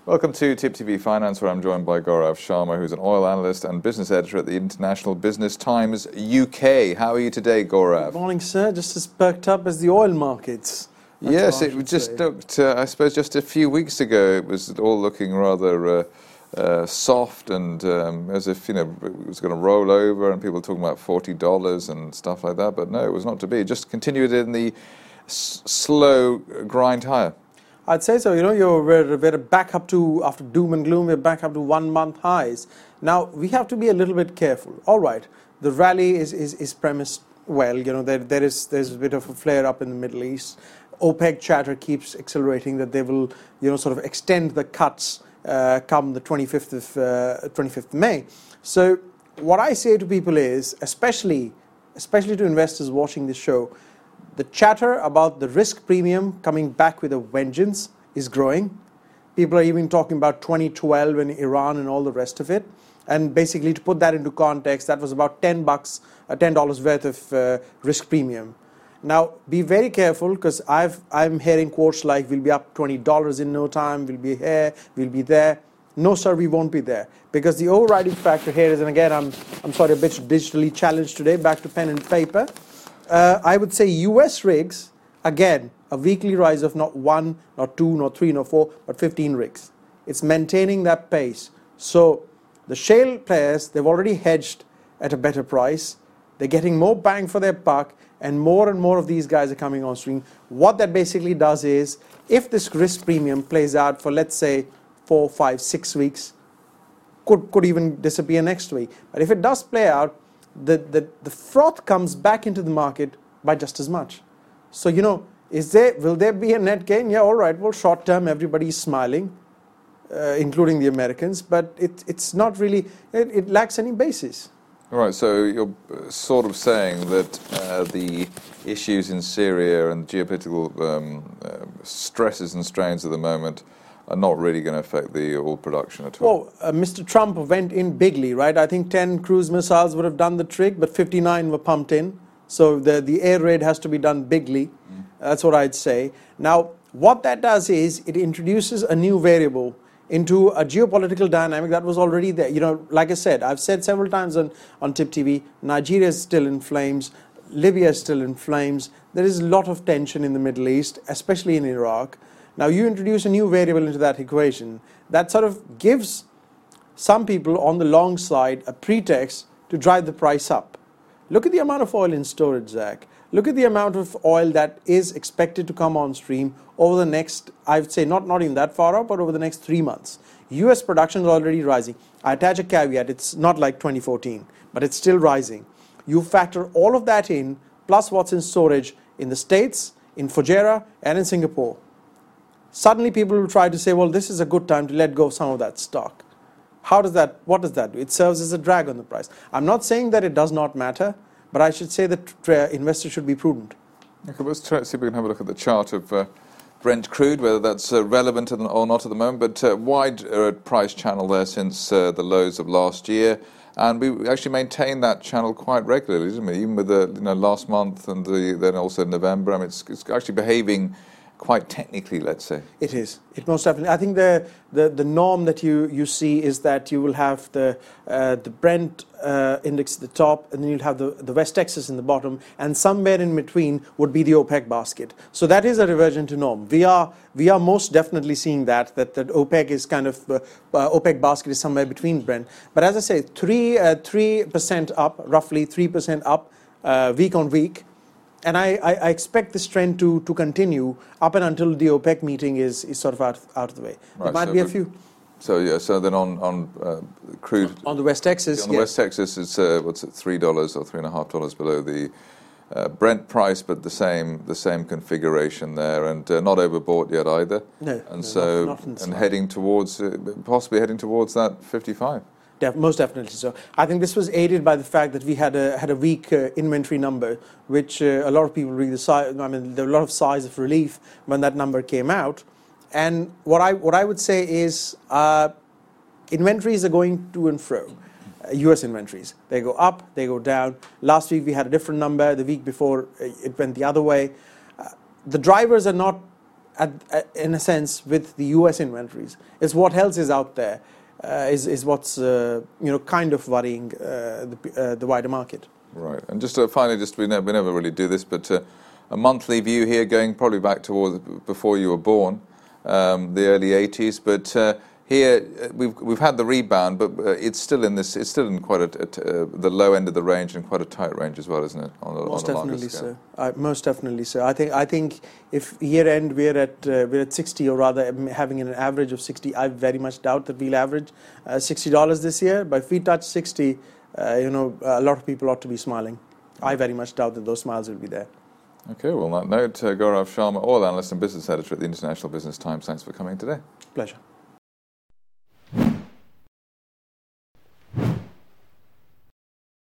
Welcome to Tip TV Finance, where I'm joined by Gaurav Sharma, who's an oil analyst and business editor at the International Business Times UK. How are you today, Gaurav? Good morning, sir. Just as perked up as the oil markets. Yes, it just looked, I suppose just a few weeks ago, it was all looking rather soft and as if, it was going to roll over and people talking about $40 and stuff like that. But no, it was not to be. It just continued in the slow grind higher. I'd say so. We're back up to, after doom and gloom, we're back up to 1 month highs. Now, we have to be a little bit careful. All right, the rally is premised well. There's a bit of a flare up in the Middle East. OPEC chatter keeps accelerating that they will, sort of extend the cuts come the 25th of May. So what I say to people is, especially to investors watching this show, the chatter about the risk premium coming back with a vengeance is growing. People are even talking about 2012 and Iran and all the rest of it. And basically, to put that into context, that was about $10 worth of risk premium. Now, be very careful, because I'm hearing quotes like, we'll be up $20 in no time, we'll be here, we'll be there. No, sir, we won't be there. Because the overriding factor here is, and again, I'm sorry, a bit digitally challenged today, back to pen and paper. I would say US rigs, again, a weekly rise of not 1, not 2, not 3, not 4, but 15 rigs. It's maintaining that pace. So the shale players, they've already hedged at a better price. They're getting more bang for their buck, and more of these guys are coming on stream. What that basically does is, if this risk premium plays out for, let's say, 4, 5, 6 weeks, could even disappear next week. But if it does play out, the froth comes back into the market by just as much. So, will there be a net gain? Yeah, all right. Well, short term, everybody's smiling, including the Americans, but it's not really, it lacks any basis. All right, so you're sort of saying that the issues in Syria and geopolitical stresses and strains at the moment are not really going to affect the oil production at all. Well, Mr. Trump went in bigly, right? I think 10 cruise missiles would have done the trick, but 59 were pumped in. So the air raid has to be done bigly. That's what I'd say. Now, what that does is it introduces a new variable into a geopolitical dynamic that was already there. Like I said, I've said several times on Tip TV, Nigeria is still in flames, Libya is still in flames. There is a lot of tension in the Middle East, especially in Iraq. Now, you introduce a new variable into that equation that sort of gives some people on the long side a pretext to drive the price up. Look at the amount of oil in storage, Zach. Look at the amount of oil that is expected to come on stream over the next, I would say, not even that far out, but over the next 3 months. US production is already rising. I attach a caveat, it's not like 2014, but it's still rising. You factor all of that in, plus what's in storage in the States, in Fujairah, and in Singapore. Suddenly people will try to say, well, this is a good time to let go of some of that stock. What does that do? It serves as a drag on the price. I'm not saying that it does not matter, but I should say that investors should be prudent. Okay, let's see if we can have a look at the chart of Brent crude, whether that's relevant or not at the moment, but wide price channel there since the lows of last year. And we actually maintained that channel quite regularly, didn't we? Even with the last month and then also November. I mean, it's actually behaving quite technically, let's say. It is. It most definitely. I think the norm that you see is that you will have the Brent index at the top, and then you'll have the West Texas in the bottom, and somewhere in between would be the OPEC basket. So that is a reversion to norm. We are most definitely seeing that OPEC is kind of OPEC basket is somewhere between Brent. But as I say, 3% up, roughly 3% up week on week. And I expect this trend to continue up and until the OPEC meeting is sort of out of the way. Right, there might be a few. So then on crude on the West Texas, on the West Texas, it's what's it, $3 or $3.50 below the Brent price, but the same configuration there, and not overbought yet either. No, and so not and heading towards possibly heading towards that 55. Most definitely so. I think this was aided by the fact that we had a weak inventory number, which a lot of people there were a lot of sighs of relief when that number came out. And what I would say is inventories are going to and fro. US inventories, they go up, they go down. Last week we had a different number. The week before it went the other way. The drivers are not in a sense, with the US inventories. It's what else is out there is what's kind of worrying the wider market. Right. And just finally, we never really do this, but a monthly view here, going probably back towards before you were born, the early 80s. But here we've had the rebound, but it's still in quite the low end of the range and quite a tight range as well, isn't it? Most definitely, sir. Most definitely, sir. I think if year end we're at 60, or rather having an average of 60, I very much doubt that we'll average $60 this year. But if we touch 60, a lot of people ought to be smiling. I very much doubt that those smiles will be there. Okay, well, on that note, Gaurav Sharma, oil analyst and business editor at the International Business Times, thanks for coming today. Pleasure.